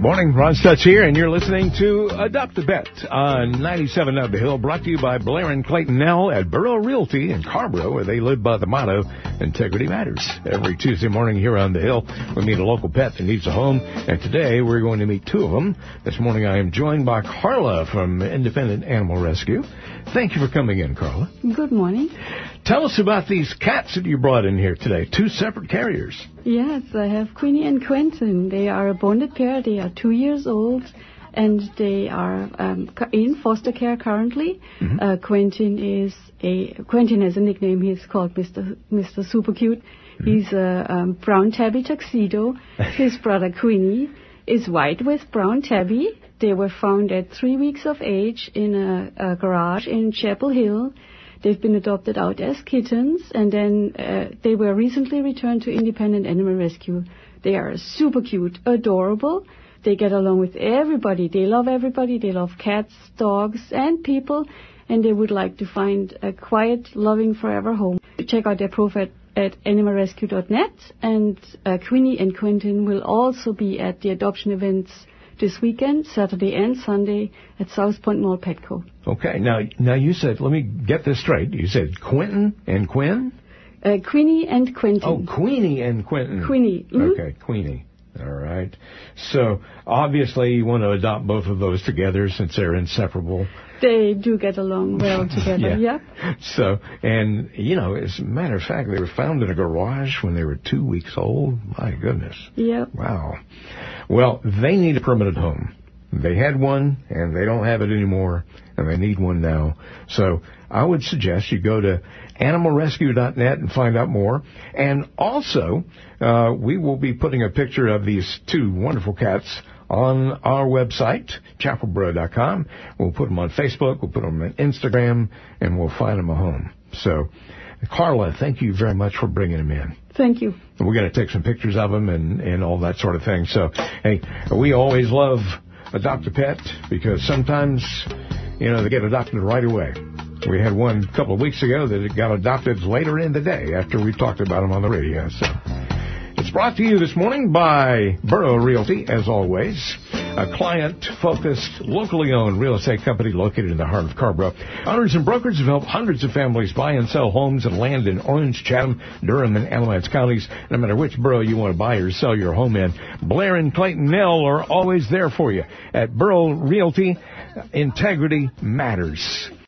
Morning, Ron Stutz here, and you're listening to Adopt a Pet on 97 of the Hill, brought to you by Blair and Clayton Nell at Burrow Realty in Carborough, where they live by the motto, Integrity Matters. Every Tuesday morning here on the Hill, we meet a local pet that needs a home, and today we're going to meet two of them. This morning I am joined by Carla from Independent Animal Rescue. Thank you for coming in, Carla. Good morning. Tell us about these cats that you brought in here today, two separate carriers. Yes, I have Queenie and Quentin. They are a bonded pair. They are 2 years old, and they are in foster care currently. Mm-hmm. Quentin has a nickname. He's called Mr. Super Cute. Mm-hmm. He's a brown tabby tuxedo. His brother Queenie is white with brown tabby. They were found at 3 weeks of age in a garage in Chapel Hill. They've been adopted out as kittens, and then they were recently returned to Independent Animal Rescue. They are super cute, adorable. They get along with everybody. They love everybody. They love cats, dogs, and people, and they would like to find a quiet, loving, forever home. Check out their profile at animalrescue.net, and Queenie and Quentin will also be at the adoption events this weekend, Saturday and Sunday, at South Point Mall Petco. Okay, now you said, let me get this straight. You said Quentin and Quinn? Queenie and Quentin. Oh, Queenie and Quentin. Queenie. Mm-hmm. Okay, Queenie. All right. So, obviously, you want to adopt both of those together since they're inseparable. They do get along well together, yeah. So, and, as a matter of fact, they were found in a garage when they were 2 weeks old. My goodness. Yeah. Wow. Well, they need a permanent home. They had one, and they don't have it anymore, and they need one now. So I would suggest you go to animalrescue.net and find out more. And also, we will be putting a picture of these two wonderful cats on our website, chapelboro.com. We'll put them on Facebook, we'll put them on Instagram, and we'll find them a home. So, Carla, thank you very much for bringing them in. Thank you. We're going to take some pictures of them and all that sort of thing. So, hey, we always love Adopt a Pet because sometimes, they get adopted right away. We had one a couple of weeks ago that got adopted later in the day after we talked about them on the radio. So, it's brought to you this morning by Burrow Realty, as always, a client-focused, locally owned real estate company located in the heart of Carborough. Owners and brokers have helped hundreds of families buy and sell homes and land in Orange, Chatham, Durham, and Alamance counties. No matter which borough you want to buy or sell your home in, Blair and Clayton Nell are always there for you. At Burrow Realty, integrity matters.